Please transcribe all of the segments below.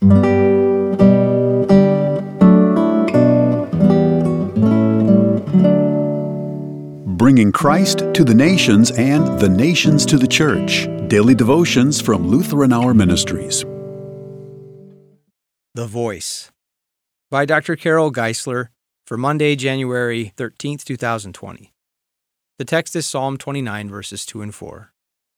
Bringing Christ to the nations and the nations to the church. Daily devotions from Lutheran Hour Ministries. The Voice by Dr. Carol Geisler for Monday, January 13th, 2020. The text is Psalm 29, verses 2 and 4.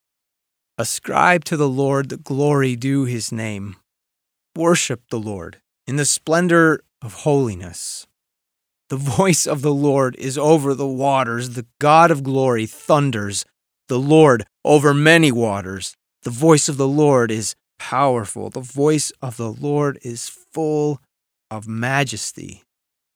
Ascribe to the Lord the glory due his name. Worship the Lord in the splendor of holiness. The voice of the Lord is over the waters. The God of glory thunders. The Lord over many waters. The voice of the Lord is powerful. The voice of the Lord is full of majesty.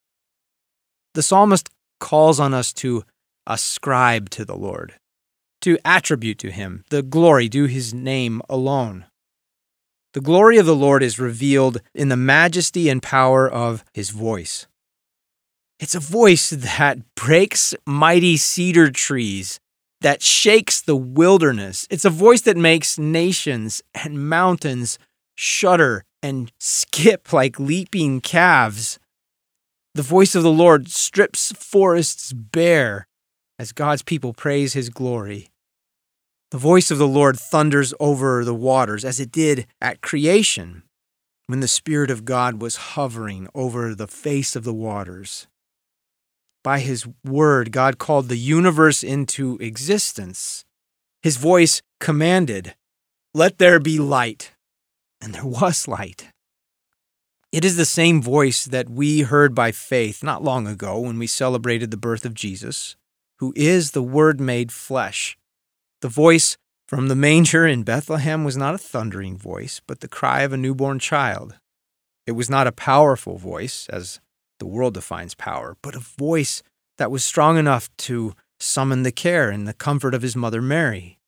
The psalmist calls on us to ascribe to the Lord, to attribute to him the glory due his name alone. The glory of the Lord is revealed in the majesty and power of his voice. It's a voice that breaks mighty cedar trees, that shakes the wilderness. It's a voice that makes nations and mountains shudder and skip like leaping calves. The voice of the Lord strips forests bare as God's people praise his glory. The voice of the Lord thunders over the waters as it did at creation when the Spirit of God was hovering over the face of the waters. By his word, God called the universe into existence. His voice commanded, "Let there be light," and there was light. It is the same voice that we heard by faith not long ago when we celebrated the birth of Jesus, who is the Word made flesh. The voice from the manger in Bethlehem was not a thundering voice, but the cry of a newborn child. It was not a powerful voice, as the world defines power, but a voice that was strong enough to summon the care and the comfort of his mother Mary.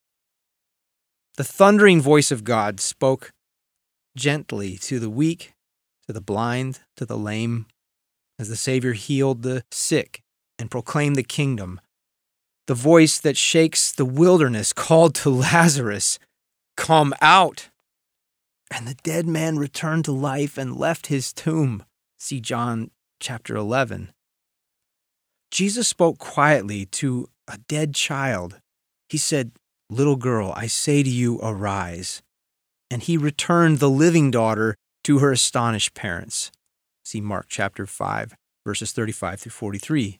The thundering voice of God spoke gently to the weak, to the blind, to the lame, as the Savior healed the sick and proclaimed the kingdom. The voice that shakes the wilderness called to Lazarus, "Come out!" And the dead man returned to life and left his tomb. See John chapter 11. Jesus spoke quietly to a dead child. He said, "Little girl, I say to you, arise." And he returned the living daughter to her astonished parents. See Mark chapter 5, verses 35 through 43.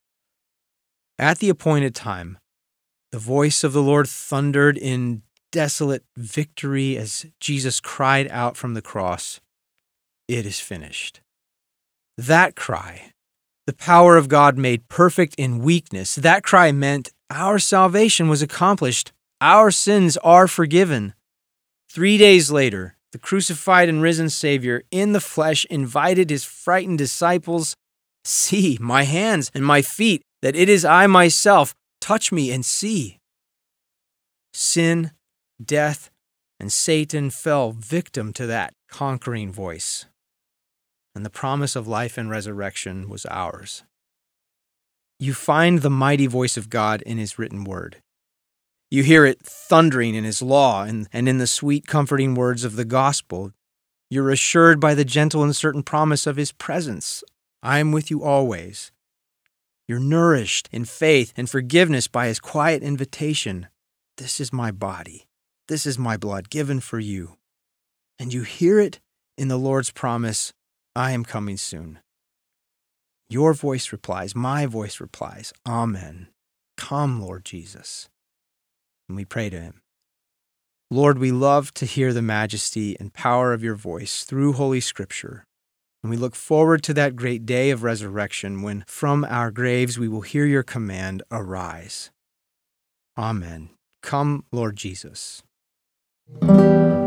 At the appointed time, the voice of the Lord thundered in desolate victory as Jesus cried out from the cross, "It is finished." That cry, the power of God made perfect in weakness, that cry meant our salvation was accomplished. Our sins are forgiven. 3 days later, the crucified and risen Savior in the flesh invited his frightened disciples, "See my hands and my feet, that it is I myself. Touch me and see." Sin, death, and Satan fell victim to that conquering voice, and the promise of life and resurrection was ours. You find the mighty voice of God in his written word. You hear it thundering in his law and in the sweet, comforting words of the gospel. You're assured by the gentle and certain promise of his presence. "I am with you always." You're nourished in faith and forgiveness by his quiet invitation. "This is my body. This is my blood given for you." And you hear it in the Lord's promise, "I am coming soon." Your voice replies, my voice replies, "Amen. Come, Lord Jesus." And we pray to him. Lord, we love to hear the majesty and power of your voice through Holy Scripture. And we look forward to that great day of resurrection when from our graves we will hear your command, "Arise." Amen. Come, Lord Jesus.